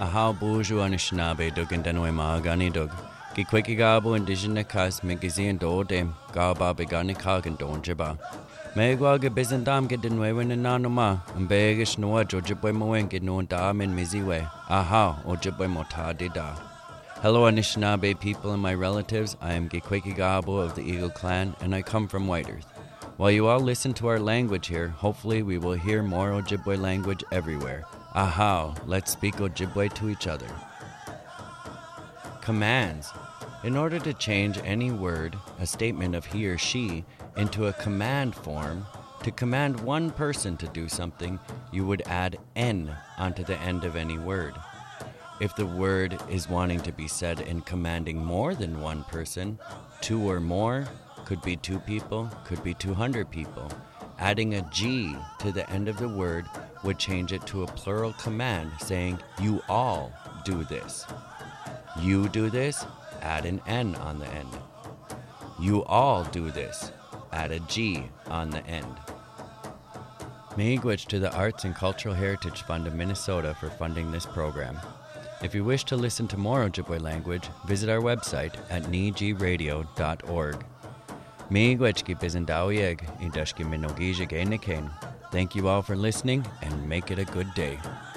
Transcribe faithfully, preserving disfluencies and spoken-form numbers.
Ahau buju Anishinaabe dug and denwe mahagani dug. Gikwikigabo indigena kas migizian do dem gaba begani kagan don jiba. Megwa ge bizandam get denwe in nanuma, and begish noa jojibwe moen get no dam in miziwe. Aha, ojibwe mota de da. Hello Anishinaabe people and my relatives, I am Gikwikigabo of the Eagle Clan, and I come from White Earth. While you all listen to our language here, hopefully we will hear more Ojibwe language everywhere. Ahau, let's speak Ojibwe to each other. Commands. In order to change any word, a statement of he or she, into a command form, to command one person to do something, you would add N onto the end of any word. If the word is wanting to be said in commanding more than one person, two or more, could be two people, could be two hundred people. Adding a G to the end of the word would change it to a plural command saying, you all do this. You do this, add an N on the end. You all do this, add a G on the end. Miigwech to the Arts and Cultural Heritage Fund of Minnesota for funding this program. If you wish to listen to more Ojibwe language, visit our website at niji radio dot org. Miigwechki Bizandawieg, Indashki Minogijig Enikain. Thank you all for listening and make it a good day.